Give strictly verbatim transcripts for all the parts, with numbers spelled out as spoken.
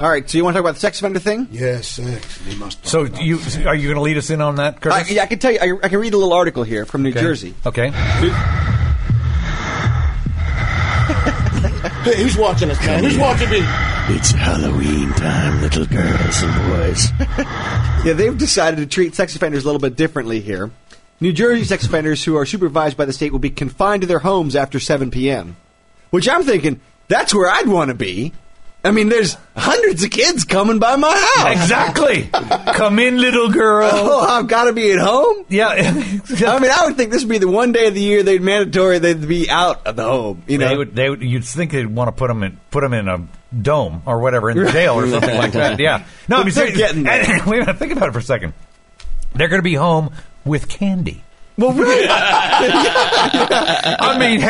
All right, so you want to talk about the sex offender thing? Yes, sex. We must. So you are you going to lead us in on that, Curtis? Uh, yeah, I can tell you. I, I can read a little article here from New okay. Jersey. Okay. Hey, who's watching us, man? Who's watching me? It's Halloween time, little girls and boys. Yeah, they've decided to treat sex offenders a little bit differently here. New Jersey sex offenders who are supervised by the state will be confined to their homes after seven p.m., which I'm thinking, that's where I'd want to be. I mean, there's hundreds of kids coming by my house. Exactly. Come in, little girl. Oh, I've got to be at home? Yeah. I mean, I would think this would be the one day of the year they'd mandatory they'd be out of the home. You know, they would, they would, you'd think they'd want to put them in put them in a dome or whatever in jail or something like that. Yeah. No, I mean, they're getting there. and, wait a minute, think about it for a second. They're going to be home with candy. Well, really? I mean,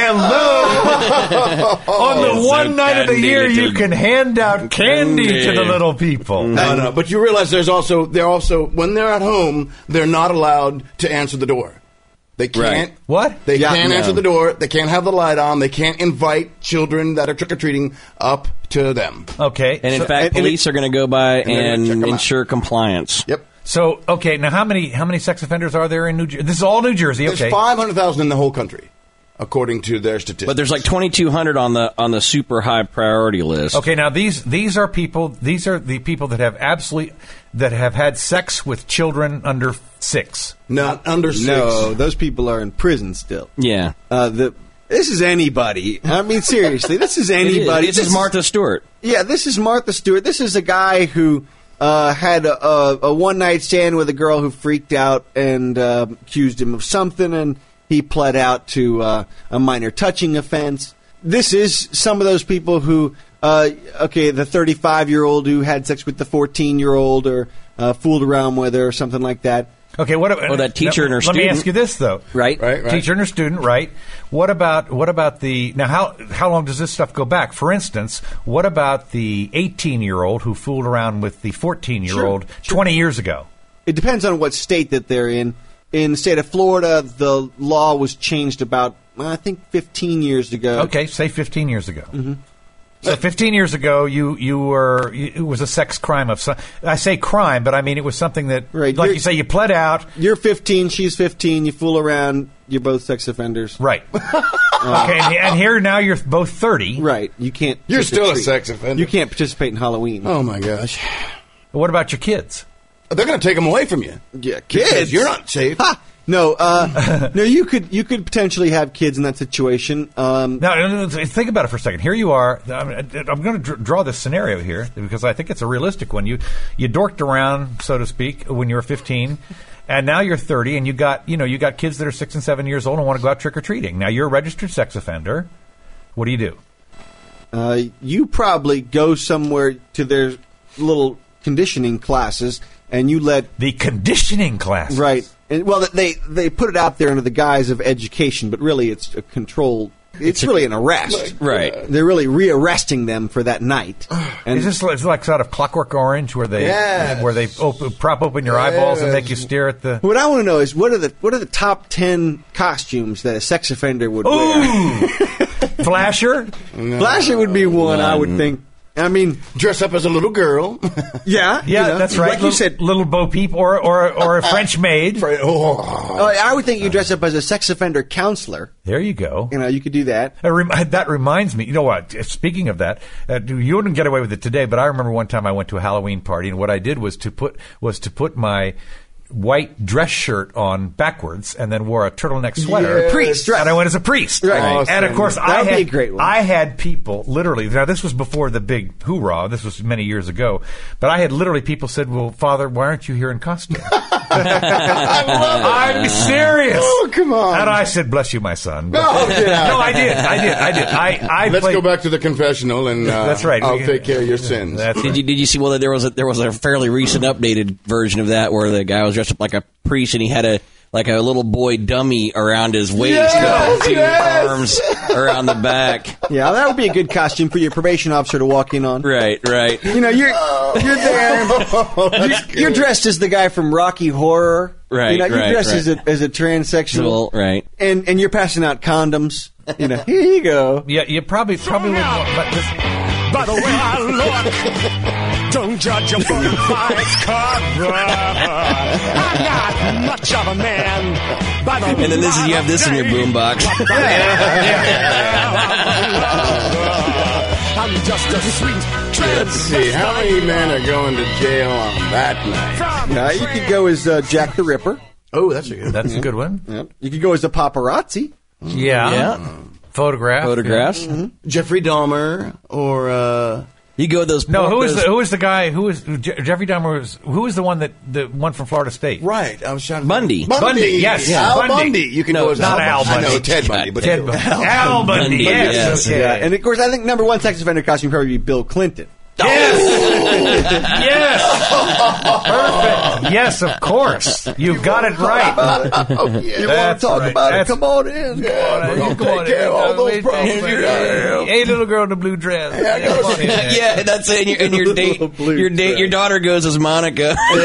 hello. On the It's one so night of the candy, year, little you can hand out candy candy. to the little people. No, no, but you realize there's also they're also when they're at home, they're not allowed to answer the door. They can't. Right. What? They Yeah, can't no. answer the door. They can't have the light on. They can't invite children that are trick or treating up to them. Okay. And in so, fact, and- and police are going to go by they're gonna and check 'em out. ensure compliance. Yep. so okay. Now, how many how many sex offenders are there in New Jersey? This is all New Jersey. There's Okay. five hundred thousand in the whole country, according to their statistics. But there's like twenty-two hundred on the on the super high priority list. Okay, now these these are people. These are the people that have absolutely that have had sex with children under six. not under six. no, those people are in prison still. Yeah. Uh, the This is anybody. I mean, seriously, this is anybody. This is Martha Stewart. Yeah, this is Martha Stewart. This is a guy who uh, had a, a, a one-night stand with a girl who freaked out and uh, accused him of something, and he pled out to uh, a minor touching offense. This is some of those people who, uh, okay, the thirty-five-year-old who had sex with the fourteen-year-old or uh, fooled around with her or something like that. Okay, what about Oh, that teacher and her Let student. me ask you this though. Right? Right, right. Teacher and her student, right? What about what about the now? How how long does this stuff go back? For instance, what about the eighteen-year-old who fooled around with the fourteen-year-old Sure, sure. twenty years ago? It depends on what state that they're in. In the state of Florida, the law was changed about, I think, fifteen years ago. Okay, say fifteen years ago. Mm-hmm. So fifteen years ago, you you were you, it was a sex crime of some. I say crime, but I mean it was something that, Right, like you're- you say, you pled out. You're fifteen, she's fifteen, you fool around, you're both sex offenders. Right. Okay, and, and here now you're both thirty. Right. You can't. You're still a trick-or-treat. sex offender. You can't participate in Halloween. Oh my gosh, What about your kids? they're going to take them away from you. Yeah, Because kids. you're not safe. Ha! No, uh, no. You could you could potentially have kids in that situation. Um, Now, no, no, think about it for a second. Here you are. I'm, I'm going to dr- draw this scenario here because I think it's a realistic one. You you dorked around, so to speak, when you were fifteen, and now you're thirty, and you got you know you got kids that are six and seven years old and want to go out trick or treating. Now you're a registered sex offender. What do you do? uh, you probably go somewhere to their little conditioning classes, and you let The conditioning class. right. And, well, they they put it out there under the guise of education, but really it's a control. It's, really an arrest. Right. They're really rearresting them for that night. And Is this like, like sort of Clockwork Orange, where they Yes. where they op- prop open your eyeballs and make you stare at the? what I want to know is what are the what are the top ten costumes that a sex offender would wear? Ooh, Flasher. Flasher would be one, I would think. I mean, Dress up as a little girl. yeah, Yeah, you know, that's right. Like you said, little Bo Peep or or or a French maid. oh. uh, I would think you dress up as a sex offender counselor. There you go. You know, you could do that. That, rem- that reminds me. You know what? Speaking of that, uh, you wouldn't get away with it today. But I remember one time I went to a Halloween party, and what I did was to put was to put my white dress shirt on backwards, and then wore a turtleneck sweater. Yes. Priest, right. And I went as a priest. Right. And of Awesome. course, That I would be had a great one. I had people literally. Now this was before the big hoorah. This was many years ago. But I had literally people said, "Well, Father, why aren't you here in costume?" I'm serious. Oh, come on. And I said, "Bless you, my son." Oh, yeah. No, I did. I did. I did. I. I Let's played, go back to the confessional, and uh, That's right. I'll We- take care of your sins. That's Did you did you see? Well, there was a, there was a fairly recent updated version of that where the guy was dressed up like a priest and he had a like a little boy dummy around his waist Yes, with two yes. arms around the back. Yeah, that would be a good costume for your probation officer to walk in on. Right, right. You know, you're you're there. You're, you're dressed as the guy from Rocky Horror. Right, You know, you're right, dressed right. as a as a transsexual. Well, right. And and you're passing out condoms. You know, here you go. Yeah, you probably probably would. But this, By the way I look, don't judge a book by its cover. I'm not much of a man. By the And then this is you have this in your boombox. I'm just a sweet Let's see, how many men are going to jail on that night? Uh, you could go as uh, Jack the Ripper. Oh, that's a good That's a good one. Yep. You could go as the paparazzi. Yeah. Yeah. Photograph. Photographs. Jeffrey Dahmer or uh, You go with those. No, who is those- the who is the guy who is who, Je- Jeffrey Dahmer was who was the one that the one from Florida State? right. I was trying to Bundy. Bundy, Bundy, yes. Al Bundy. Bundy. You can No, go as not Al I know Bundy. Ted Bundy, but Ted Bundy. Al Bundy. Bundy, Yes. yes. Okay. Yeah, and of course, I think number one sex offender costume would probably be Bill Clinton. Yes. yes. Perfect. Yes, of course. You got it right. oh, yeah. You want That's to talk right. about That's- it? Come on in. Yeah, we're gonna Come take on care in. of all those Wait, problems. wait, Yeah. wait. Hey, little girl in the blue dress. Come on in there. Yeah, that's it. And your, and your date, Blue your date, dress. your daughter goes as Monica. With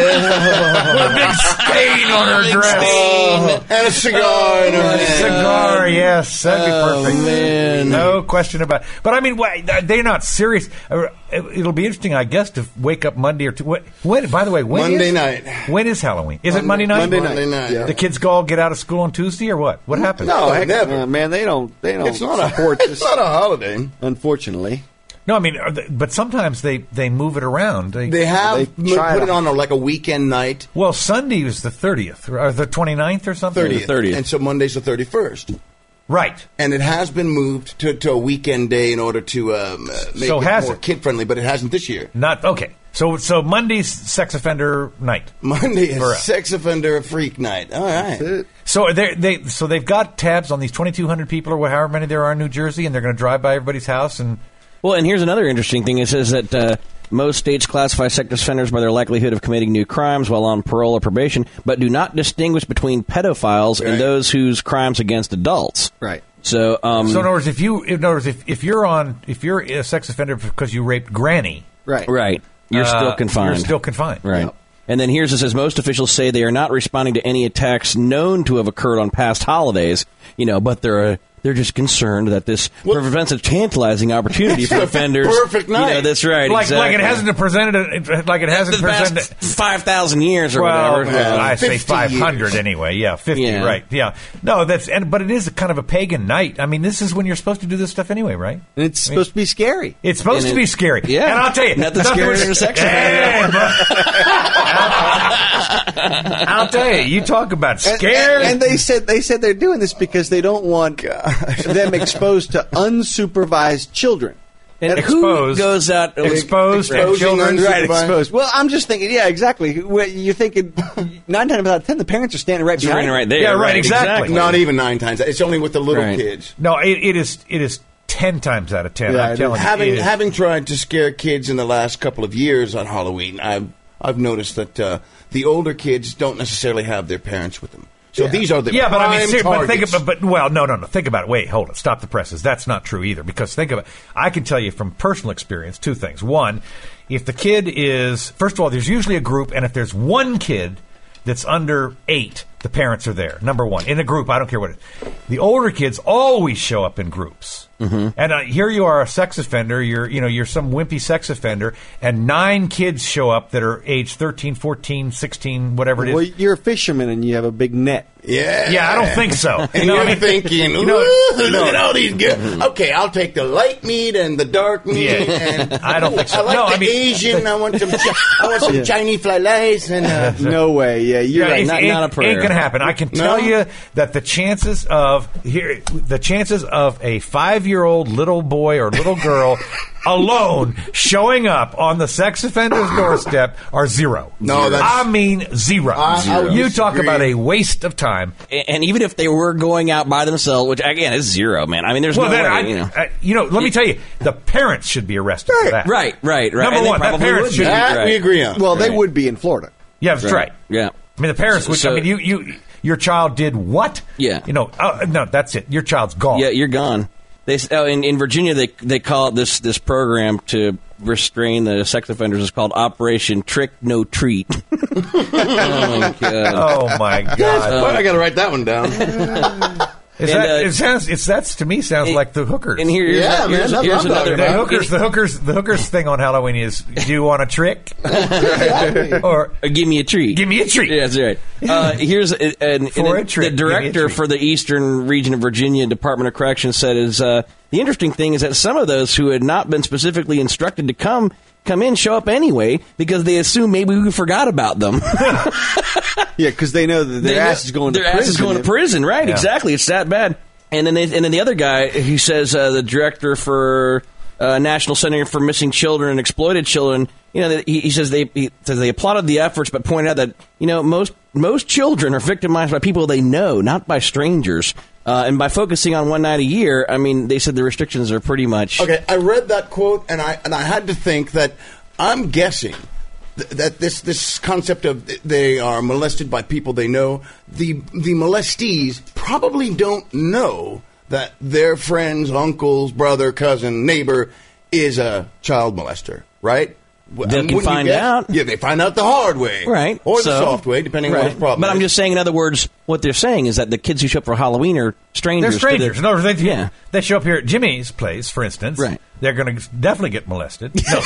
a big stain on her Big dress. stain. And a cigar in her hand. Cigar, yes, that'd be Oh, perfect. man. No question about it. But I mean, why- they're not serious. Uh, It'll be interesting, I guess, to wake up Monday or two. When? when by the way, when Monday is- night. When is Halloween? Is it Monday night? Monday night. Monday night. Yeah. The kids all get out of school on Tuesday, or what? What happens? No, heck, never. uh, man, they don't. They don't It's not a support it's this. not a holiday. Unfortunately, No, I mean, are they- but sometimes they, they move it around. They, They have They m- try put to- it on a, like a weekend night, well, Sunday was the thirtieth, or the twenty-ninth or something? thirtieth, thirtieth. and so Monday's the thirty-first. Right. And it has been moved to, to a weekend day in order to um, uh, make So it has more it? kid friendly, but it hasn't this year. Not okay. So so Monday's sex offender night. Monday is For- sex offender freak night. All right. So they they so they've got tabs on these twenty-two hundred people or however many there are in New Jersey, and they're going to drive by everybody's house and. Well, and here's another interesting thing. It says that uh, most states classify sex offenders by their likelihood of committing new crimes while on parole or probation, but do not distinguish between pedophiles Right. and those whose crimes against adults. right? So, um, So in other words, if you in other words, if, if you're on if you're a sex offender because you raped Granny, Right. right, you're uh, still confined. You're still confined. Right. Yep. And then here's it says most officials say they are not responding to any attacks known to have occurred on past holidays, you know, but they're uh, they're just concerned that this Well- prevents a tantalizing opportunity for It's a offenders. perfect You know, night. that's right. Like exactly. like it hasn't presented a, like it hasn't the presented. past five thousand years or Well, whatever. well, I say fifty five hundred years. anyway. Yeah, fifty. Yeah. Right. Yeah. No, that's and but it is a kind of a pagan night. I mean, this is when you're supposed to do this stuff anyway, right? And it's I mean, supposed to be scary. It's supposed And to be it- scary. yeah. And I'll tell you, Nothing nothing scarier was- than a sex Hey, offender. but- I'll tell you, you talk about And, scared. and, and they said they said they're doing this because they don't want them exposed to unsupervised children. And Exposed. who goes out? Exposed and Exposing children. unsupervised- Right, exposed. Well, I'm just thinking. Yeah, exactly. Well, You're thinking nine times out of ten, the parents are standing right behind. Right, right them. there. Yeah, right, exactly. Not even nine times. It's only with the little Right. kids. No, it, it is. It is ten times out of ten. Yeah, I'm it telling is. you, Having it is. having tried to scare kids in the last couple of years on Halloween, I've I've noticed that uh, the older kids don't necessarily have their parents with them. So these are the yeah, but I mean, prime ser- but think targets. about, but well, no, no, no. Think about it. Wait, hold it. Stop the presses. That's not true either. Because think about it. I can tell you from personal experience two things. One, if the kid is first of all, there's usually a group, and if there's one kid that's under eight, the parents are there. Number one, in a group. I don't care what it is. The older kids always show up in groups. Mm-hmm. And uh, here you are, a sex offender. You're, you know, you're some wimpy sex offender, and nine kids show up that are age thirteen, fourteen, sixteen, whatever it is. Well, you're a fisherman and you have a big net. Yeah. Yeah, I don't think so. And You know, you're I mean, thinking, you know, "Ooh, look no. at all these good. Okay, I'll take the light meat and the dark meat. Yeah. And I don't think so. I like No, the I mean- Asian. I want some. Chi- I want some Yeah. Chinese fillets and. Uh, No way. Yeah, you're Yeah, right. it's- not- it, not a prayer. ain't gonna happen. I can tell No? you that the chances of here, the chances of a five-year-old little boy or little girl alone showing up on the sex offender's doorstep are zero. No, that's- I mean zero. I- I would You talk disagree. about a waste of time. And even if they were going out by themselves, which again is zero, man. I mean, there's Well, no then way. I, you know. I- you know, let me tell you, the parents should be arrested for that. Right, right, right. Number And they one, that probably parents would should be. be- that Right. we agree on. Well, they Right. would be in Florida. Yeah, that's right. Yeah. I mean, the parents would. So- I mean, you, you, your child did what? Yeah. You know, uh, no, that's it. Your child's gone. Yeah, you're gone. They s- oh, in, in Virginia they they call it this this program to restrain the sex offenders is called Operation Trick No Treat. Oh my god! Oh my God. Well, I got to write that one down. Is And, that, uh, it sounds. It's that's to me sounds it- like the hookers. And here, here's, Yeah, a- man, here's, that's here's what I'm talking another. the about. hookers, the hookers, the hookers thing on Halloween is: do you want a trick, Exactly. or Uh, give me a treat. give me a treat? Yeah, that's right. Uh, here's a, an, For an- a trick, the give me a director treat. for the Eastern Region of Virginia Department of Corrections said is uh, the interesting thing is that some of those who had not been specifically instructed to come come in show up anyway because they assume maybe we forgot about them. Yeah, because they know that their They ass know- is going their to ass prison. is going to prison, right? Yeah. Exactly. It's that bad. And then they, and then the other guy, he says uh, the director for uh, National Center for Missing Children and Exploited Children. You know, that he, he says they he says they applauded the efforts, but pointed out that you know most most children are victimized by people they know, not by strangers. Uh, and by focusing on one night a year, I mean, they said the restrictions are pretty much Okay, I read that quote, and I and I had to think that I'm guessing th- that this this concept of th- they are molested by people they know, the the molestees probably don't know that their friend's uncle's brother, cousin, neighbor is a child molester, right? W- They I mean, can wouldn't you find guess? out. Yeah, they find out the hard way, right, or so- the soft way, depending on right. what the problem But is. I'm just saying, in other words, what they're saying is that the kids who show up for Halloween are strangers. They're to the- strangers. No, they, yeah. they show up here at Jimmy's place, for instance. Right. They're going to definitely get molested. No.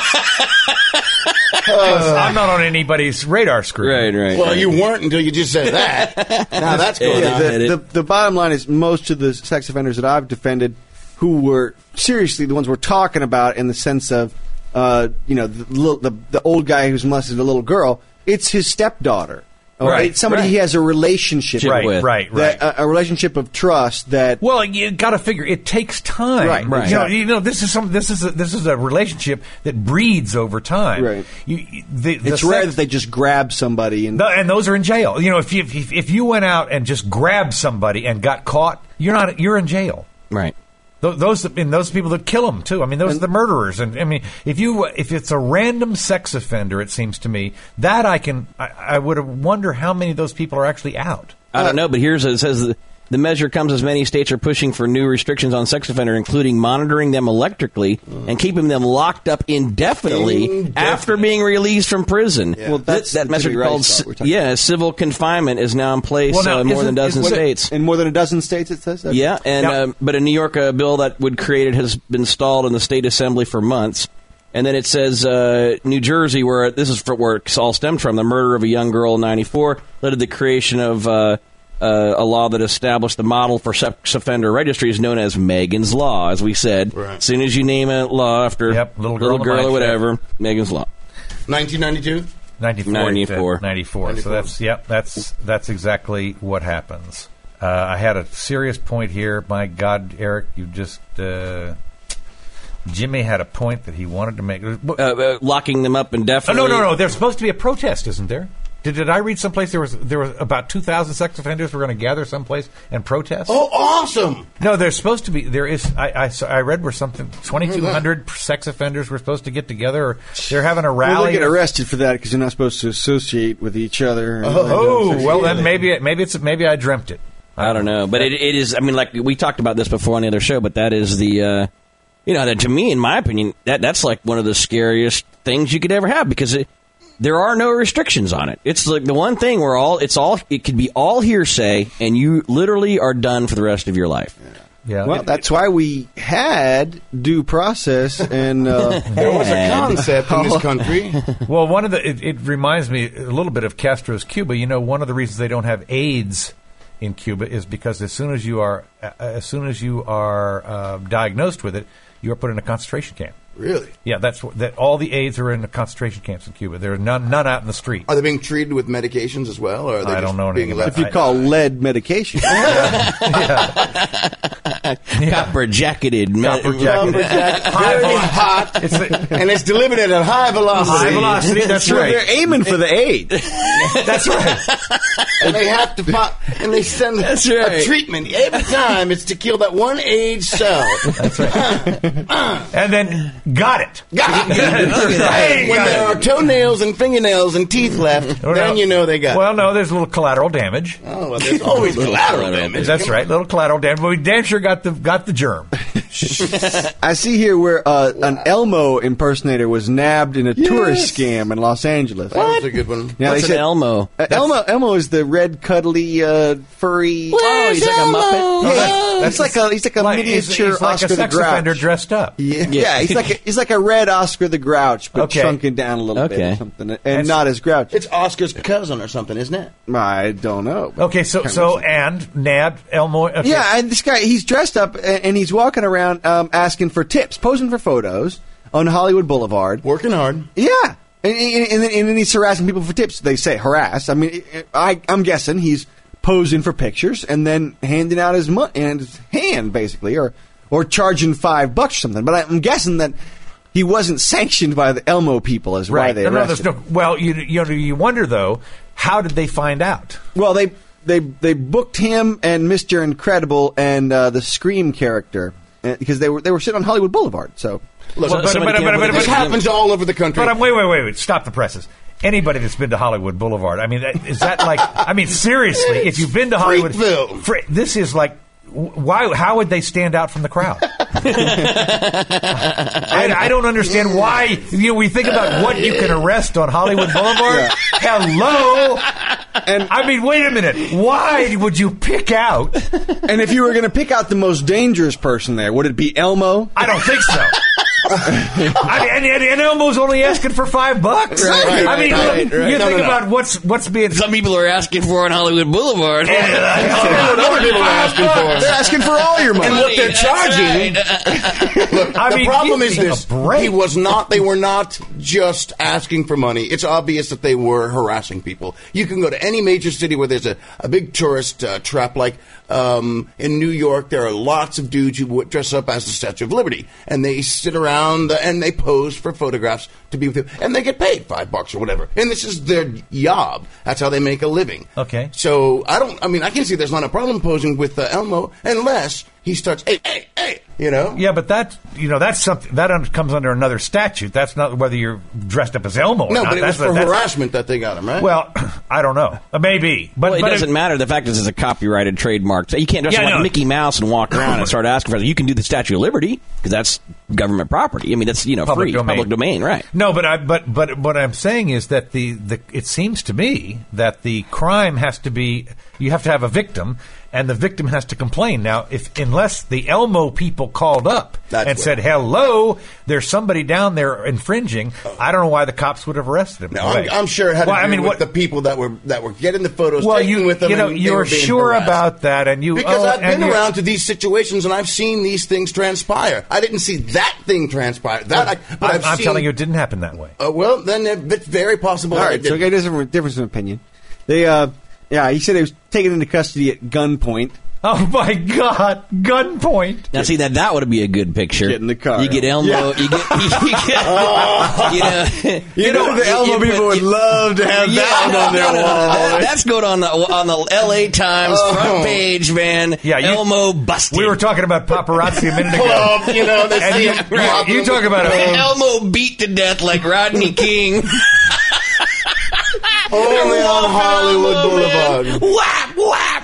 'Cause I'm not on anybody's radar screen. Right, right. Well, right. you weren't until you just said that. Now that's going Yeah, on. I get the, it. the, the bottom line is most of the sex offenders that I've defended who were seriously the ones we're talking about in the sense of, uh, you know, the, little, the, the old guy who's molested a little girl, it's his stepdaughter. Or Right, it's somebody right. he has a relationship Right, with. right, right. That, a, a relationship of trust that... Well, you got to figure it takes time. Right, right. You know, exactly. you know, this is some. This is a, this is a relationship that breeds over time. Right. You, you- the, the it's rare sex- that they just grab somebody and... No, and those are in jail. You know, if you if, if you went out and just grabbed somebody and got caught, you're not. You're in jail. right. Th- Those and those people that kill them too. I mean, those are the murderers. And I mean, if you if it's a random sex offender, it seems to me that I can I, I would wonder how many of those people are actually out. I don't know, but here's it says the, the measure comes as many states are pushing for new restrictions on sex offender, including monitoring them electrically and keeping them locked up indefinitely, Indefinitely. after being released from prison. Well, Th- that's that the measure Jimmy called Rice ci- law we're talking yeah, civil confinement is now in place Well, now, uh, in more than a isn't- dozen isn't- states. In more than a dozen states, it says that? Yeah, and Now- um, but in New York, a bill that would create it has been stalled in the state assembly for months. And then it says uh, New Jersey, where this is for where it all stemmed from. The murder of a young girl in ninety-four led to the creation of uh, uh, a law that established the model for sex offender registries known as Megan's Law. As we said, Right. as soon as you name a law after Yep, little girl in the girl or mic, whatever, Megan's Law. nineteen ninety-two? ninety-four. ninety-four. ninety-four. So that's yep. That's that's exactly what happens. Uh, I had a serious point here. My God, Eric, you just uh, Jimmy had a point that he wanted to make. Uh, uh, locking them up Oh, indefinitely. no, no, no. There's supposed to be a protest, isn't there? Did, did I read someplace there was there was about two thousand sex offenders were going to gather someplace and protest? Oh, awesome! No, there's supposed to be. There is. I I, saw- I read where something twenty-two hundred sex offenders were supposed to get together. Or they're having a Well, rally. they get arrested for that because you're not supposed to associate with each other. Oh, well then maybe it, maybe it's maybe I dreamt it. I don't know, but it, it is. I mean, like we talked about this before on the other show, but that is the, uh, you know, that to me, in my opinion, that that's like one of the scariest things you could ever have because it, there are no restrictions on it. It's like the one thing where all it's all it could be all hearsay, and you literally are done for the rest of your life. Yeah. Well, It- that's why we had due process and uh, There was a And- concept in this country. Well, one of the it, it reminds me a little bit of Castro's Cuba. You know, one of the reasons they don't have AIDS in Cuba is because as soon as you are uh, as soon as you are uh, diagnosed with it, you are put in a concentration camp. Really? Yeah, that's what, that. All the AIDS are in the concentration camps in Cuba. There are none none out in the street. Are they being treated with medications as well, or are they I just don't know being anything left? if you call lead medication. Copper jacketed, Copper jacketed. High Very velocity. hot, It's the, and it's delivered at a high velocity. high velocity. That's Well, right. they're aiming for the aid. That's right. And they have to, fi- and they send That's a right. treatment every time. It's to kill that one AIDS cell. And then got it. Got it. Hey, When got there it. are toenails and fingernails and teeth left, Well, then no. you know they got Well, it. no, there's a little collateral damage. Oh, well, there's always collateral damage. That's right, little collateral damage. But we damn sure got got the got the germ. I see here where uh, an Elmo impersonator was nabbed in a tourist scam in Los Angeles. That was a good one. Yeah, What's they an Elmo? Uh, Elmo Elmo is the red, cuddly, uh, furry. Oh, he's like a Muppet? Yeah, that's- he's like a he's like a Like, he's, miniature he's like Oscar a the sex offender Grouch. dressed up. Yeah, Yeah. yeah, he's like a, he's like a red Oscar the Grouch, but Okay. shrunken down a little bit Okay. or something, and not as grouchy. It's Oscar's cousin or something, isn't it? I don't know. Okay, so so and nabbed Elmo. Okay. Yeah, and this guy, he's dressed up and, and he's walking around um, asking for tips, posing for photos on Hollywood Boulevard. Working hard. Yeah. And, and, and, then, and then he's harassing people for tips. They say harass. I mean, I, I'm guessing he's posing for pictures and then handing out his, mo- and his hand, basically, or, or charging five bucks or something. But I'm guessing that he wasn't sanctioned by the Elmo people is why Right. they No, no, arrested there's him. no, well, you you know, you wonder though, how did they find out? Well, they they they booked him and Mister Incredible and uh, the Scream character uh, because they were they were sitting on Hollywood Boulevard. So Look, Well, but- somebody but- came but- up with but- a this but- good happens all over the country. But I'm wait, wait, wait, wait. Stop the presses. Anybody that's been to Hollywood Boulevard, I mean, that- is that like? I mean, seriously, if you've been to Hollywood, Freakville. Fre- this is like. Why? How would they stand out from the crowd? I, I don't understand why. You know, we think about what you can arrest on Hollywood Boulevard. Hello, and I mean, wait a minute. Why would you pick out? and if you were going to pick out the most dangerous person there, would it be Elmo? I don't think so. I mean, and, and, and Elmo's only asking for five bucks. Right, I mean, right, look, right. you No, think no, no. about what's what's being. Some people are asking for on Hollywood Boulevard. what other people are asking for. They're asking for all your money. And what they're That's charging. right. Look, I the mean, problem give is me a this: break. he was not. They were not just asking for money. It's obvious that they were harassing people. You can go to any major city where there's a, a big tourist uh, trap, like um, in New York. There are lots of dudes who would dress up as the Statue of Liberty, and they sit around and they pose for photographs to be with him, and they get paid five bucks or whatever. And this is their job. That's how they make a living. Okay. So I don't. I mean, I can see there's not a problem posing with uh, Elmo unless he starts, hey, hey, hey, you know. Yeah, but that you know that's something that un- comes under another statute. That's not whether you're dressed up as Elmo. Or No, not. but it was That's for a- that's- harassment that they got him, right? Well, I don't know. Uh, Maybe, but, Well, it but doesn't matter. The fact is, it's a copyrighted trademark. So you can't dress Yeah, up like no. Mickey Mouse and walk around and start asking for it. You can do the Statue of Liberty because that's government property. I mean, that's you know Public free domain. public domain, right? No, but I but but what I'm saying is that the, the it seems to me that the crime has to be you have to have a victim and the victim has to complain. Now, if unless the Elmo people called up That's and what- said, "Hello, there's somebody down there infringing," I don't know why the cops would have arrested him. no, Right. I'm, I'm sure it had Well, to do I mean, with what the people that were that were getting the photos well, taken you with them. you know and they you're were being sure harassed. about that, and you Because oh, I've and been you're- around to these situations and I've seen these things transpire. I didn't see that thing transpire. That, I, but I'm, I've I'm seen, telling you, it didn't happen that way. Uh, well, then it- it's very possible. All that right, it so did. okay, there's a difference in opinion. They, uh, yeah, he said he was taken into custody at gunpoint. Oh my God, gunpoint! Now, see that that would be a good picture. Get in the car. You get Elmo. Yeah. You get. You, get you know. You, know, the you- Elmo you people put- would love to have Yeah, that one on their no, no, no, wall. that- that's going on the on the L A Times front page, man. Yeah, you- Elmo busted. We were talking about paparazzi a minute ago. Club, you know, that's And the you- problem. you talk about it. Elmo beat to death like Rodney King. Only on Hollywood Boulevard. Whap whap.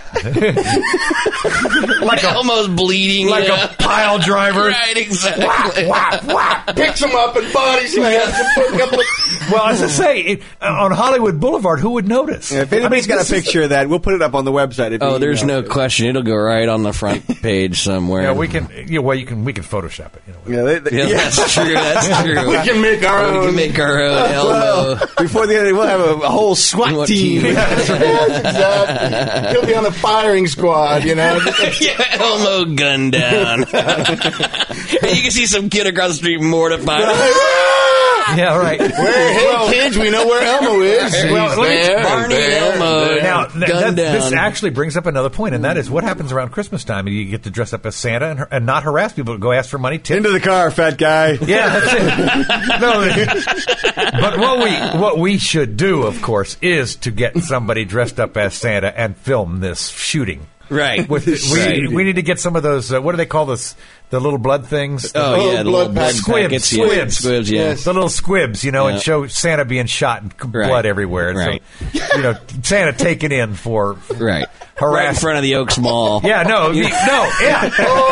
like a Elmo's bleeding. like you a know? pile driver. Right, exactly. Picks him up and body slams and put a couple of- Well, as I say, it, uh, on Hollywood Boulevard, who would notice? Yeah, if anybody's I mean, got a this is- picture of that, we'll put it up on the website. if Oh, you there's email no it. question. It'll go right on the front page somewhere. Yeah, we can. Yeah, well, you can. We can Photoshop it. You know. Yeah, they, they, Yeah, that's true. That's true. We can make our We own. can make our own Elmo. well, before the end, we'll have a, a whole SWAT SWAT team. team. Yes, exactly. He'll be on the firing squad, you know. Yeah, Elmo gunned down. And you can see some kid across the street mortified. Yeah, right. Hey, hey, kids, we know where Elmo is. Well, He's let me- there, Barney and there, Elmo. there. Now, th- Gunned that, this down. actually brings up another point, and that is what happens around Christmas time. You get to dress up as Santa and, and not harass people. Go ask for money. Tip. Into the car, fat guy. Yeah, that's it. No, but what we what we should do, of course, is to get somebody dressed up as Santa and film this shooting. Right. With, we, Right. we need to get some of those. Uh, what do they call those? The little blood things. The Oh, little yeah, the blood little blood packets. squibs, packets. yeah. squibs. Squibs, yeah. The little squibs, you know, Yeah. and show Santa being shot and c- Right. blood everywhere. Right. So, you know, Santa taken in for Right. harass- Right in front of the Oaks Mall. Yeah, no, the- no, yeah.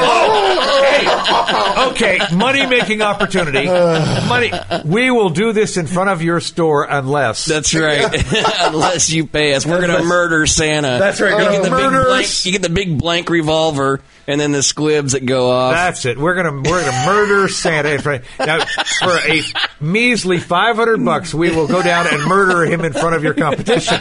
Oh, hey, okay, money-making opportunity. Money. We will do this in front of your store unless. That's right. Unless you pay us, we're going to murder Santa. That's right, You gonna get, the big murder blank, us. you get the big blank revolver, and then the squibs that go off. That's it. We're gonna we're gonna murder Santa in front. Now, for a measly five hundred bucks, we will go down and murder him in front of your competition.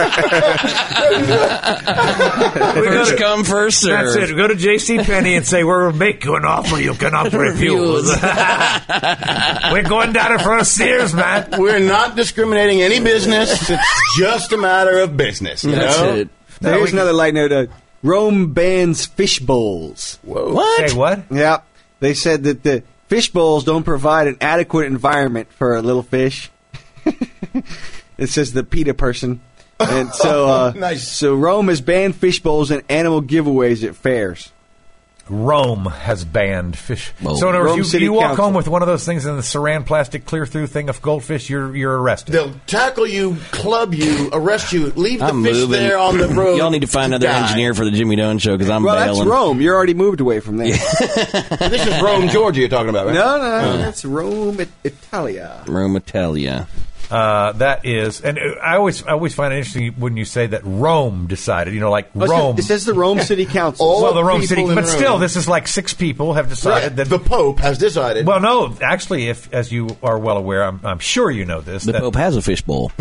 First come, first serve. That's it. Go to J C Penney and say we're making an offer you cannot refuse. We're going down in front of Sears, man. We're not discriminating any business. It's just a matter of business. You That's know? it. So here's another light note. Uh, Rome bans fish bowls. What? Hey, what? Yeah, they said that the fish bowls don't provide an adequate environment for a little fish. It says the PETA person. And so, uh, Nice. so Rome has banned fish bowls and animal giveaways at fairs. Rome has banned fish. Well, so in other Rome words, you, City you walk Council. home with one of those things in the saran plastic clear through thing of goldfish, you're you're arrested. They'll tackle you, club you, arrest you, leave the I'm fish moving. there on the road. Y'all need to find another die. engineer for the Jimmy Doan show because I'm Well, bailing. that's Rome. You're already moved away from there. This is Rome, Georgia you're talking about, right? No, no, that's Rome, It- Italia. Rome, Italia. Uh, that is, and I always I always find it interesting when you say that Rome decided. You know, like Oh, it says- Rome. It says the Rome City Council. All well, the Rome people City, in but still, Rome. this is like six people have decided Right. that The Pope has decided. Well, no, actually, if as you are well aware, I'm, I'm sure you know this. The that, Pope has a fishbowl.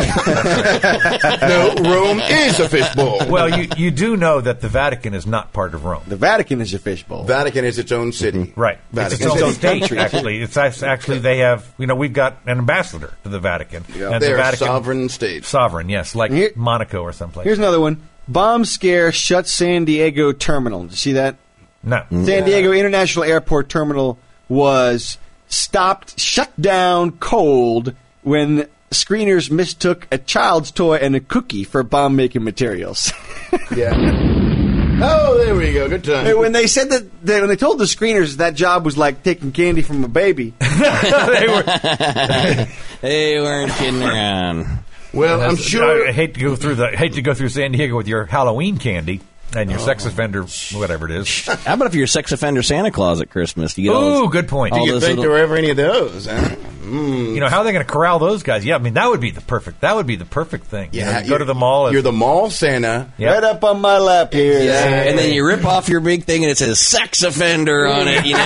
no, Rome is a fishbowl. well, you you do know that the Vatican is not part of Rome, The Vatican is a fishbowl. Vatican is its own city. right? Vatican It's its own City. state. Actually, it's act- actually they have. You know, we've got an ambassador to the Vatican, Yeah, and they're the a Vatican sovereign state. sovereign, yes, like Here- Monaco or someplace. Here's another one. Bomb scare shuts San Diego terminal. Did you see that? no, San Diego International Airport terminal was stopped, shut down cold when screeners mistook a child's toy and a cookie for bomb-making materials. Yeah. Oh, there we go. Good time. Hey, when they said that, they, when they told the screeners that job was like taking candy from a baby, they were. They weren't kidding around. Well, I'm sure. I hate to go through the hate to go through San Diego with your Halloween candy and your sex offender, whatever it is. How about if you're a sex offender Santa Claus at Christmas? You get all Ooh, those- good point. all Do you those think little- there were ever any of those? Huh? You know, how are they going to corral those guys? Yeah, I mean, that would be the perfect. That would be the perfect thing. You know, you go to the mall. You're the mall Santa. Yeah. right up on my lap here. Yeah, and then you rip off your big thing and it says sex offender on it, you know?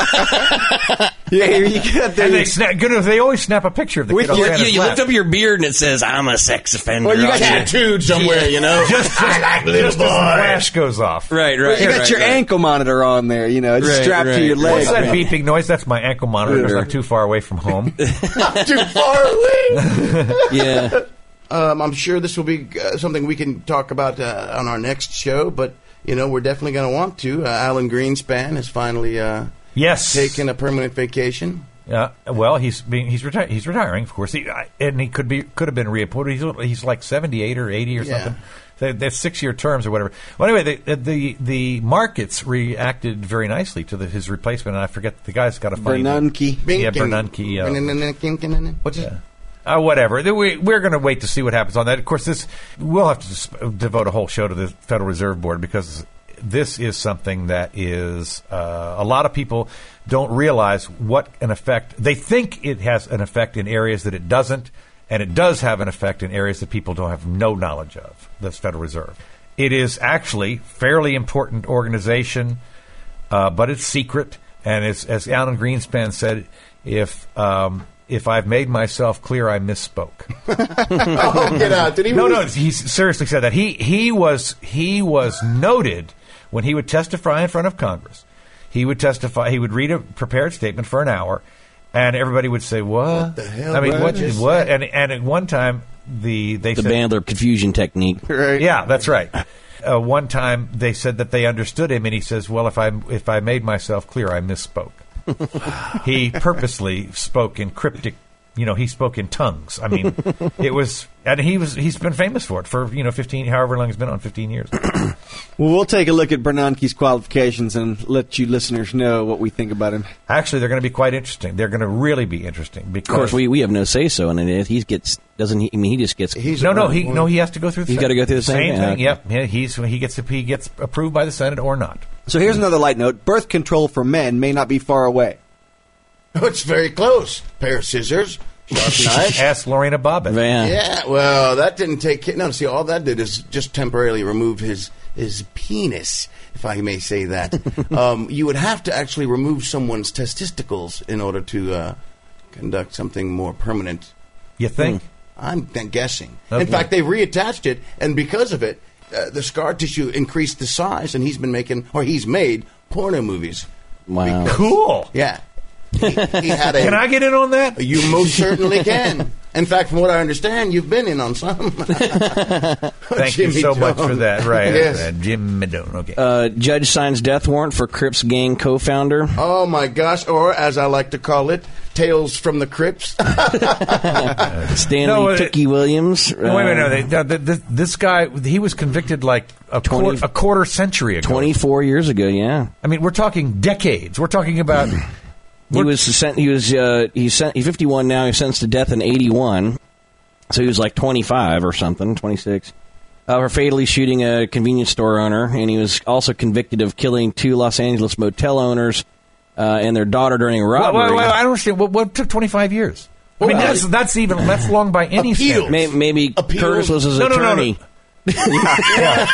Yeah, here you get there. and they snap. Good, they always snap a picture of the With kid on you, Santa's you, you lap. lift up your beard and it says, I'm a sex offender. Well, you got on it. Tattooed somewhere, you know. just, just, I like little just as the boys. flash goes off. Right, right. you got right, your right. ankle monitor on there, you know, it's Right, strapped to right, your right. leg. What's that beeping noise? That's my ankle monitor because I'm too far away from home. Not too far away. Yeah. Um, I'm sure this will be uh, something we can talk about uh, on our next show, but you know we're definitely going to want to. Uh, Alan Greenspan has finally uh, Yes. taken a permanent vacation. Uh, well, he's being he's reti- he's retiring, of course. He, I, and he could be could have been reappointed. He's he's like seventy-eight or eighty or Yeah. something. They, they have six-year terms or whatever. Well, anyway, the the the markets reacted very nicely to the, his replacement. And I forget the guy's got a funny name. Bernanke. Yeah, Bernanke. Uh, What's it? Uh, whatever. We, we're going to wait to see what happens on that. Of course, this we'll have to sp- devote a whole show to the Federal Reserve Board because this is something that is uh, a lot of people don't realize what an effect. They think it has an effect in areas that it doesn't, and it does have an effect in areas that people don't have no knowledge of. This Federal Reserve. It is actually fairly important organization, uh, but it's secret. And it's, as Alan Greenspan said, if um, if I've made myself clear, I misspoke. Oh, get out! Did he? No, really- no, he seriously said that. He he was he was noted when he would testify in front of Congress. He would testify. He would read a prepared statement for an hour, and everybody would say, "What, What the hell I mean, did what? you just What?" And and at one time, the they The said, Bandler confusion technique. Right. yeah, that's right. Uh, one time they said that they understood him, and he says, "Well, if I if I made myself clear, I misspoke." He purposely spoke in cryptic you know, he spoke in tongues. I mean, it was, and he was, he's been famous for it for, you know, fifteen, however long he's been on, fifteen years. Well, we'll take a look at Bernanke's qualifications and let you listeners know what we think about him. Actually, they're going to be quite interesting. They're going to really be interesting because, Of course, we, we have no say so in it. He gets doesn't he? I mean, he just gets. He's no, a- no, he no, he has to go through. The He's Senate. gotta go through the same same thing. thing. Okay. Yep, yeah, he's he gets he gets approved by the Senate or not. So here's another light note. Birth control for men may not be far away. Oh, it's very close. Pair of scissors, sharp knife. Ask Lorena Bobbitt. Yeah. Yeah, well, that didn't take. No, see, all that did is just temporarily remove his his penis, if I may say that. um, you would have to actually remove someone's testicles in order to uh, conduct something more permanent. You think? I'm gu- guessing. Okay. In fact, they reattached it, and because of it, uh, the scar tissue increased the size, and he's been making, or he's made, porno movies. Wow. Cool. Yeah. He, he had a. Can I get in on that? You most certainly can. In fact, from what I understand, you've been in on some. Thank you Jimmy so much Dome. for that. Right. Yes. Uh, Jimmy Dome. Okay. Uh, judge signs death warrant for Crips gang co-founder. Oh my gosh! Or as I like to call it, Tales from the Crypts. Stanley No, uh, Tookie Williams. No, wait a minute. No, uh, they, no, th- th- this guy, he was convicted like a, twenty quarter, a quarter century ago. twenty-four years ago. Yeah. I mean, we're talking decades. We're talking about. He was sent. He was. Uh, he's sent. He's fifty-one now. He's sentenced to death in eighty-one. So he was like twenty-five or something, twenty-six, uh, for fatally shooting a convenience store owner, and he was also convicted of killing two Los Angeles motel owners uh, and their daughter during a Well, robbery. well, well, I don't understand. What, what took twenty-five years? I mean, Well, that's, that's even that's long by any Appeals. standard. May- Maybe Appeals. Curtis was his No, no, no, no. attorney. Yeah,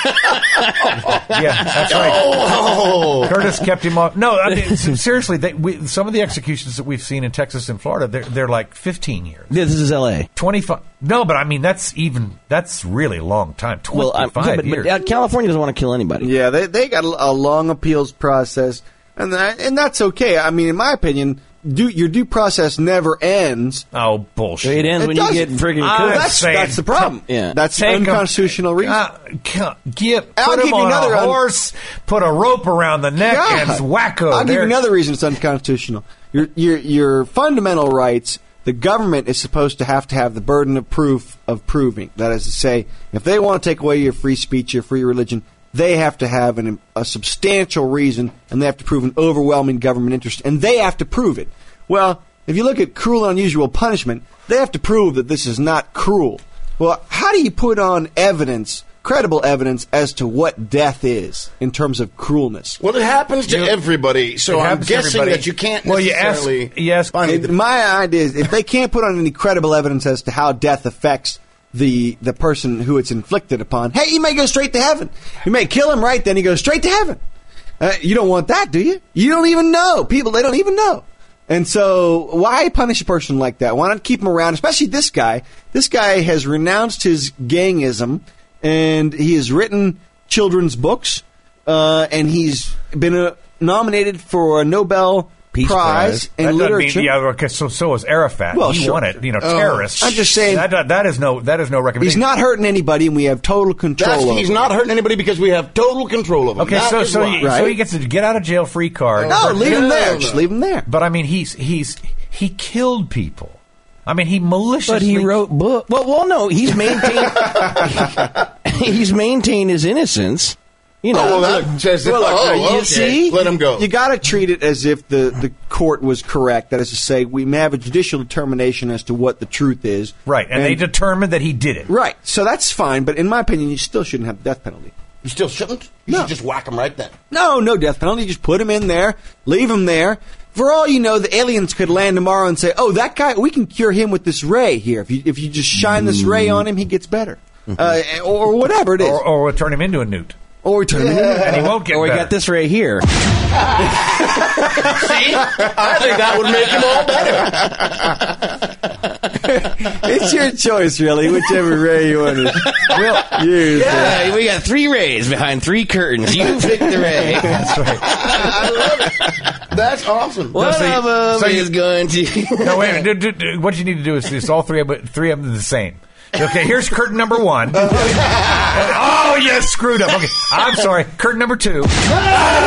that's right. Oh, Curtis kept him off. No, I mean, seriously, they, we, some of the executions that we've seen in Texas and Florida, they're, they're like fifteen years. This is L A. twenty-five. No, but I mean, that's even, that's really a long time. Well, I, twenty-five yeah, but, years. but uh, California doesn't want to kill anybody. Yeah, they they got a, a long appeals process, and that, and that's okay. I mean, in my opinion, due, your due process never ends. oh, bullshit. It ends It when you doesn't. get friggin' Ah, cooked. That's saying- that's the problem. Yeah. That's Take 'em- unconstitutional reason. Uh, ca- give, I'll put give him you on another a un- horse, put a rope around the neck, God. and wacko. I'll give you There- another reason it's unconstitutional. Your your your fundamental rights. The government is supposed to have to have the burden of proof of proving. That is to say, if they want to take away your free speech, your free religion, they have to have an, a substantial reason, and they have to prove an overwhelming government interest, and they have to prove it. Well, if you look at cruel and unusual punishment, they have to prove that this is not cruel. Well, how do you put on evidence, credible evidence, as to what death is in terms of cruelness? well, it happens to You- everybody. So It I'm happens to guessing everybody. that you can't Well, you ask- necessarily. yes, find It- the- my idea is if they can't put on any credible evidence as to how death affects the the person who it's inflicted upon, hey, you may go straight to heaven. You may kill him right, then he goes straight to heaven. Uh, you don't want that, do you? You don't even know. People, they don't even know. And so, why punish a person like that? Why not keep him around? Especially this guy. This guy has renounced his gangism, and he has written children's books, uh, and he's been uh, nominated for a Nobel Peace Prize Prize. in That doesn't literature. mean, yeah, okay, so so was Arafat. Well, he sure. won it. You know, terrorists. I'm just saying- that, that is no that is no He's recommendation. not hurting anybody, and we have total control That's, over he's him. not hurting anybody because we have total control of him. Okay, That so is so, why. he, Right. so he gets a get out of jail free card. No, leave him there. no. Just leave him there. But I mean, he's he's he killed people. I mean, he maliciously. But he wrote book. Well, well, no, he's maintained. he's maintained his innocence. You know, Oh, well, that says that. Well, oh, you okay. see, Let him go. You got to treat it as if the, the court was correct. That is to say, we may have a judicial determination as to what the truth is. right, and, they determined that he did it. right. So that's fine. But in my opinion, you still shouldn't have the death penalty. You still shouldn't? You No. should just whack him right then. No, no death penalty. Just put him in there, leave him there. For all you know, the aliens could land tomorrow and say, "Oh, that guy, we can cure him with this ray here. If you if you just shine this ray on him, he gets better, uh, or whatever it is, Or, or we'll turn him into a newt, or we turn him into." and he won't get or we better. got this right here. See? I think that would make him all better. It's your choice, really. Whichever ray you want to use. Yeah, we got three rays behind three curtains. You pick the ray. That's right. I love it. That's awesome. One so you- of them so you- is going to. No, wait. Do, do, do, what you need to do is, is all three of it, three of them the same. Okay, here's curtain number one. Oh, you screwed up. Okay, I'm sorry. Curtain number two. Oh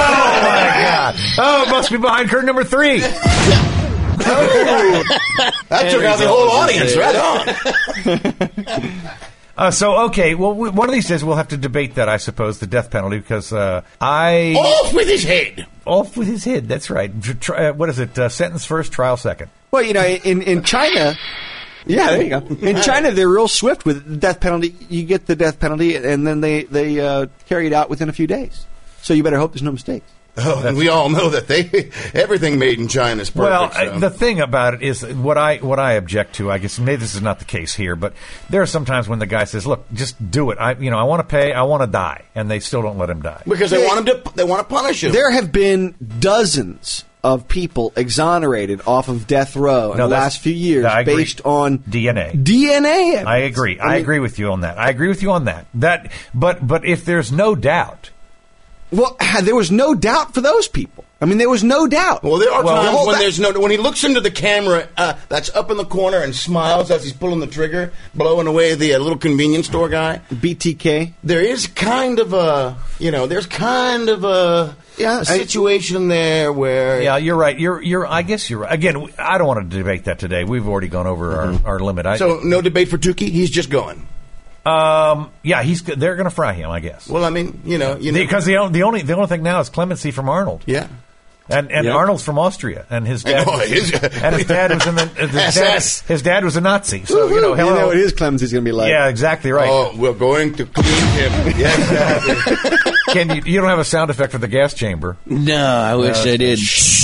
my God. Oh, it must be behind curtain number three. That took out the whole audience right on. Uh, so, okay, well, we, one of these days we'll have to debate that, I suppose, the death penalty, because uh, I... Off with his head! Off with his head, that's right. Try, uh, what is it? Uh, sentence first, trial second. Well, you know, in, in China... Yeah, there you go. In China, they're real swift with the death penalty. You get the death penalty, and then they, they uh, carry it out within a few days. So you better hope there's no mistakes. Oh, and we all know that they everything made in China is perfect. Well, so. uh, the thing about it is what I what I object to. I guess maybe this is not the case here, but there are some times when the guy says, "Look, just do it. I, you know, I want to pay. I want to die," and they still don't let him die because they, they want him to. They want to punish him. There have been dozens of people exonerated off of death row in no, the last few years based on D N A. D N A. I agree. I, I mean, agree with you on that. I agree with you on that. That, but but if there's no doubt. Well, there was no doubt for those people. I mean, there was no doubt. Well, there are well, times when that, there's no... When he looks into the camera uh, that's up in the corner and smiles as he's pulling the trigger, blowing away the uh, little convenience store guy. B T K. There is kind of a... You know, there's kind of a... Yeah, a situation I, there where... Yeah, you're right. You're, you're. I guess you're right. Again, I don't want to debate that today. We've already gone over mm-hmm. our, our limit. I, so, no debate for Tukey? He's just going. Um. Yeah, he's. They're going to fry him, I guess. Well, I mean, you know, you know, because the the only the only thing now is clemency from Arnold. Yeah, and and yep. Arnold's from Austria, and his dad oh, was, his, and his dad was in the his dad, his dad was a Nazi. So you know, hello. You know what his clemency's going to be like. Yeah, exactly right. Oh, we're going to clean him. Yes, exactly. Can you? You don't have a sound effect for the gas chamber? No, I wish no, I did.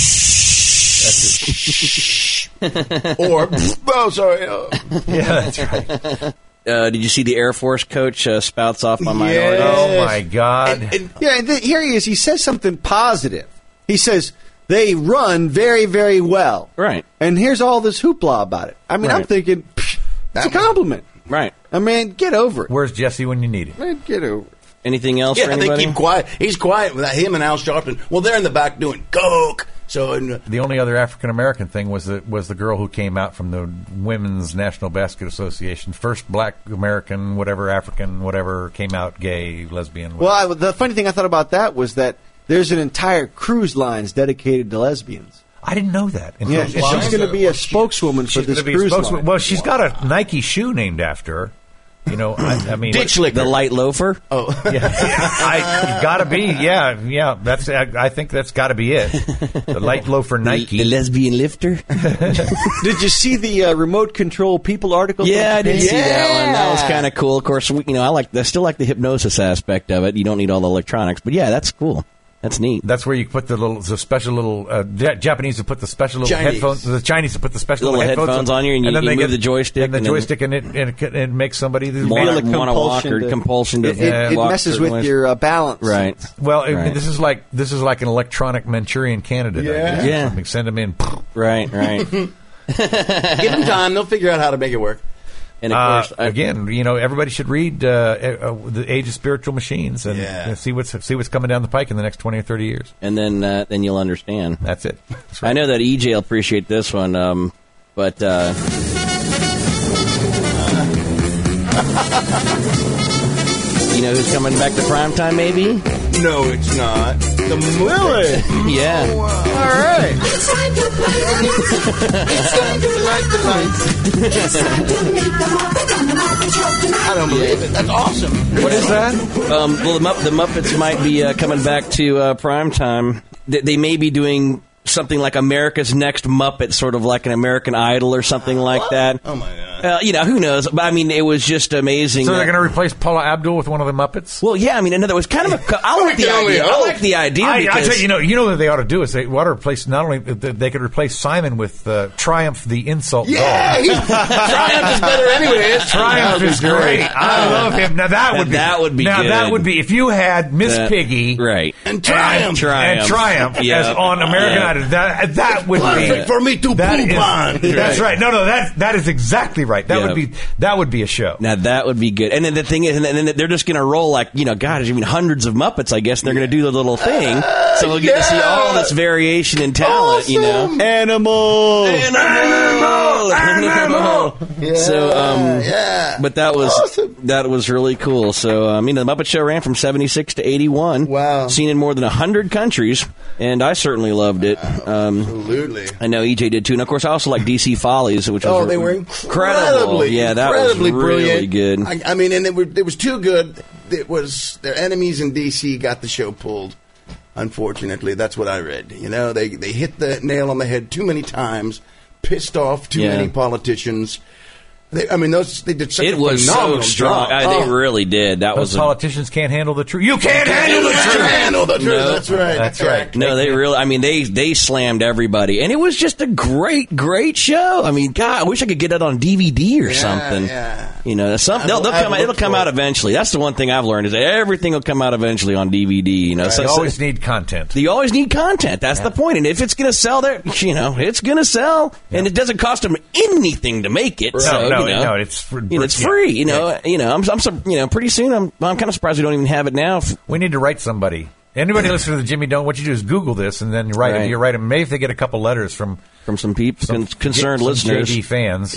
Or oh, sorry. Oh. Yeah, that's right. Uh, did you see the Air Force coach uh, spouts off on my yes. Oh, my God. And, and, yeah, and th- here he is. He says something positive. He says, they run very, very well. Right. And here's all this hoopla about it. I mean, right. I'm thinking, psh, it's a compliment. Right. I mean, get over it. Where's Jesse when you need him? Man, get over it. Anything else Yeah, for they anybody? keep quiet. He's quiet with him and Al Sharpton. Well, they're in the back doing coke. So uh, the only other African American thing was the was the girl who came out from the Women's National Basket Association, first Black American, whatever African, whatever came out gay, lesbian. Whatever. Well, I, the funny thing I thought about that was that there's an entire cruise lines dedicated to lesbians. I didn't know that. And yeah, so, she's going to be a spokeswoman for she's this be cruise a spokeswoman. line. Well, she's got a Nike shoe named after her. You know, I, I mean, ditch licker. The light loafer. Oh, yeah, I gotta be. Yeah, yeah. That's. I, I think that's got to be it. The light loafer Nike. The, the lesbian lifter. Did you see the uh, remote control people article? Yeah, I did yeah. see that one. That was kind of cool. Of course, we, you know, I like. I still like the hypnosis aspect of it. You don't need all the electronics, but yeah, that's cool. That's neat. That's where you put the little, the special little uh, Japanese would put the special little Chinese. headphones. The Chinese would put the special Little little headphones, headphones on you, and you- then you they move get the joystick, and the and then- joystick, and it and it, it makes somebody Want feel to the walk or compulsion to- compulsion to It, it, it walk messes certain with ways. your uh, balance. Right. Well, I mean, Right. this is like this is like an electronic Manchurian candidate. I Yeah. guess, or Yeah. something. Send them in. Right. Right. give them time. They'll figure out how to make it work. And of Uh, course, I- again, you know, everybody should read uh, uh, the Age of Spiritual Machines and Yeah. uh, see what's see what's coming down the pike in the next twenty or thirty years. and then uh, then you'll understand. That's it. That's I know that E J will appreciate this one, um, but uh, you know who's coming back to primetime? Maybe. No, it's not. The movie. Yeah. All right. It's time to play. It's time to light the lights. It's time to meet the Muppets on the Muppet Show tonight. I don't believe it. That's awesome. What is that? Um, well, the, Mupp- the Muppets might be uh, coming back to uh, primetime. They, they may be doing something like America's Next Muppet, sort of like an American Idol or something like that. Oh, my God. Uh, you know, who knows? But I mean, it was just amazing. So they're that- going to replace Paula Abdul with one of the Muppets? Well, yeah, I mean, another was kind of a. I like the can only idea. I hope. like the idea. I, I because, tell you, you know, you know what they ought to do is they ought to replace not only they could replace Simon with uh, Triumph the Insult Yeah, Dog. he, Triumph is better anyway. Triumph is great. I love him. Now that would be That would be now good. that would be if you had Miss That- Piggy right? And Triumph. Triumph. and Triumph Yeah. as on American Yeah. Idol. That that would Perfect be for me to that poop is- on. That's right. No, no, that that is exactly right. That Yeah. would be that would be a show. Now that would be good. And then the thing is, and then they're just going to roll like you know, God, I mean, hundreds of Muppets. I guess and they're going to do the little thing, so we'll get to see all this variation in talent. You know, Animal. animal, animal. Yeah, So, um, yeah. Yeah. But that was Awesome. that was really cool. So, um, you know, the Muppet Show ran from seventy-six to eighty-one. Wow. Seen in more than one hundred countries, and I certainly loved it. Um, Absolutely. I know E J did too. And, of course, I also like D C Follies, which was Oh, they were incredible. incredibly, Yeah, that incredibly was really brilliant. good. I, I mean, and it, were, it was too good. It was their enemies in D C got the show pulled. Unfortunately, that's what I read. You know, they they hit the nail on the head too many times, pissed off too Yeah. many politicians. They, I mean, those they did such It a was so phenomenal strong. job. I, Oh. they really did. That Those was a, politicians can't handle the truth. You can't handle the You truth. can't handle the truth. No. That's right. That's right. no, they really. I mean, they they slammed everybody, and it was just a great, great show. I mean, God, I wish I could get it on D V D or Yeah, something. yeah. You know, some, I they'll, will- they'll I come. will out, it'll look come for out it. eventually. That's the one thing I've learned is that everything will come out eventually on D V D. You know, so, You so- always need content. you always need content. That's the point. And if it's going to sell, there, you know, it's going to sell, and it doesn't cost them anything to make it. No, so, no, you know, no, it's for- you know, it's yeah. free. You know, you know. I'm, I'm, sur- you know, pretty soon. I'm, I'm kind of surprised we don't even have it now. We need to write somebody. Anybody listening to the Jimmy Don't, what you do is Google this and then you write Right. it. You write them. Maybe if they get a couple letters from From some people, some con- concerned some listeners. J D fans.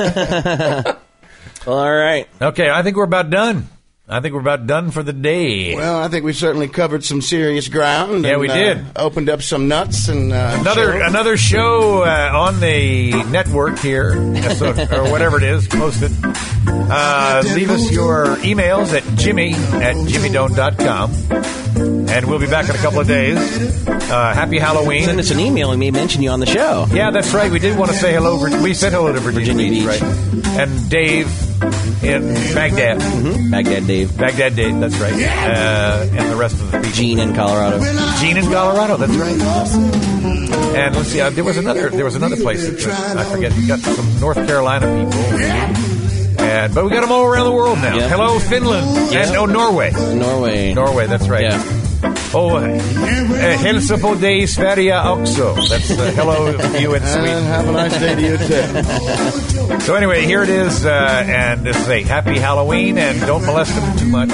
Yeah. All right. Okay, I think we're about done. I think we're about done for the day. Well, I think we certainly covered some serious ground. Yeah, and, we uh, did. Opened up some nuts and uh, Another shows. another show uh, on the network here, so- or whatever it is, posted. Uh, leave us your emails at jimmy at jimmydone dot com. And we'll be back in a couple of days. Uh, happy Halloween. Send us an email. We may mention you on the show. Yeah, that's right. We did want to say hello. Vir- We said hello to Virginia, Virginia Beach, Beach. right? And Dave in Baghdad. Mm-hmm. Baghdad Dave. Baghdad Dave, that's right. Uh, and the rest of the people. Gene in Colorado. Gene in Colorado, that's right. And let's see, uh, there was another there was another place that, uh, I forget. We got some North Carolina people. And but we got them all around the world now. Yep. Hello, Finland. Yep. And oh, Norway. Norway. Norway, that's right. Yeah. Oh, uh, hälsa på dig Sverige också. That's uh, hello to you in And Sweden. have a nice day to you, too. So anyway, here it is, uh, and this is a happy Halloween, and don't molest them too much.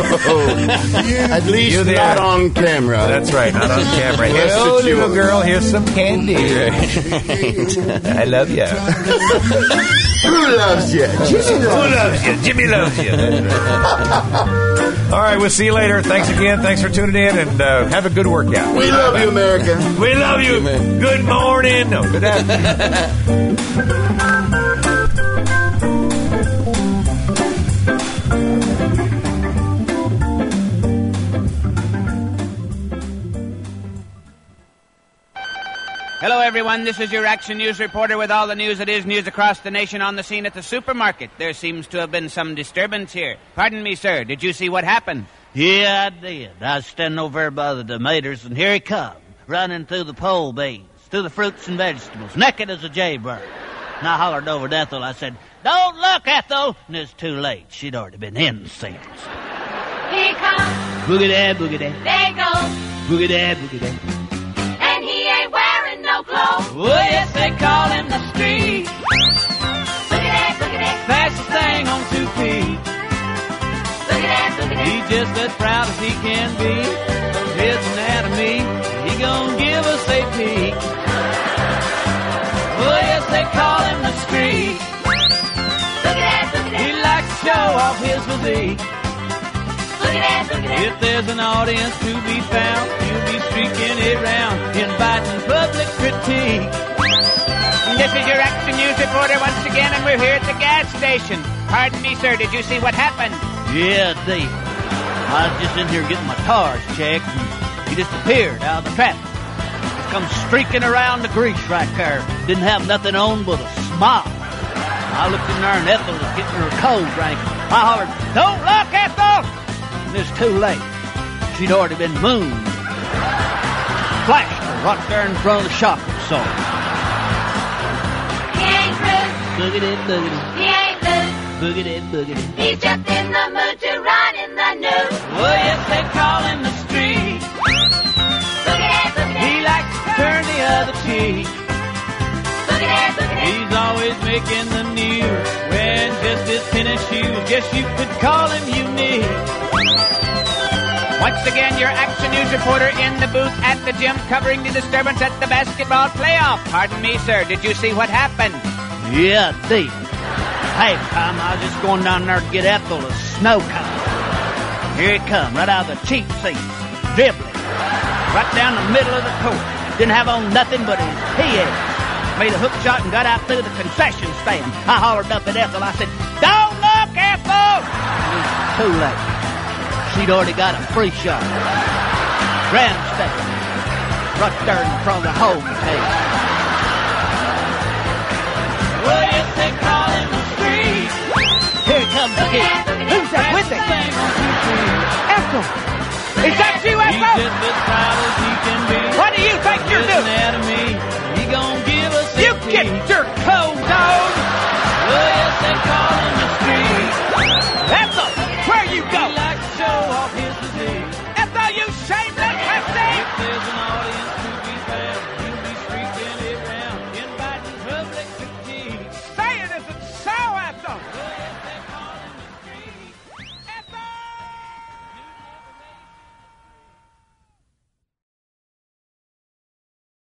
At least You there. not on camera. That's right, not on camera. Yes, Hello, it's little yours. girl, here's some candy. I love you. Who loves you? Who loves you? Jimmy loves you. That's right. All right, we'll see you later. Thanks again. Thanks for tuning in, and uh, have a good workout. We love you, America. We love you. Good morning. No, good afternoon. Hello, everyone. This is your Action News reporter with all the news that is news across the nation on the scene at the supermarket. There seems to have been some disturbance here. Pardon me, sir. Did you see what happened? Yeah, I did. I was standing over there by the tomatoes, and here he come, running through the pole beans, through the fruits and vegetables, naked as a jaybird. And I hollered over to Ethel. I said, "Don't look, Ethel!" And it's too late. She'd already been in the scenes. Here he comes, Boogie dad, boogie dad, there he goes, boogie dad, boogie dad. and he ain't wearing no clothes. Oh, yes, they call him the street. Look at that, look at that, Fastest thing on two feet. look at that, look at that. He's just as proud as he can be of his anatomy. He gonna give us a peek. Oh, yes, they call him the street. Look at that, look at He that, likes to show off his physique. look at that, look at that. If there's an audience to be found, he'll be streaking it round, inviting public critique. This is your Action News reporter once again, and we're here at the gas station. Pardon me, sir, did you see what happened? Yeah, Dave. I was just in here getting my tires checked, and he just appeared out of the traffic. Just come streaking around the grease right there. Didn't have nothing on but a smile. I looked in there, and Ethel was getting her cold drink. I hollered, "Don't look, Ethel!" And it's too late. She'd already been mooned. Flashed her right there in front of the shop absorber. He ain't rude, Boogity, boogity, he ain't loose. boogity, boogity. He's just in the mood to run in the news. Oh, yes, they call him the street. Look at that, look at He that, likes to turn the other cheek. look at that, look at that. He's always making the news, wearing just his tennis shoes. Guess you could call him unique. Once again, your Action News reporter in the booth at the gym covering the disturbance at the basketball playoff. Pardon me, sir, did you see what happened? Yeah, Dave. I halftime, I was just going down there to get Ethel a snow cone. Here he come, right out of the cheap seats, dribbling, right down the middle of the court. Didn't have on nothing but his P A. Made a hook shot and got out through the concession stand. I hollered up at Ethel. I said, "Don't look, Ethel!" And it was too late. She'd already got a free shot. Grandstand. Right there in front of the home page. Well, yes, they call him the street. Here comes the kid. Who's that with him? Ethel. Is that you, Ethel? He's just as proud as he can be. What do you think you're doing? At me. He gonna give us you get your cold dog. Well, yes, they call him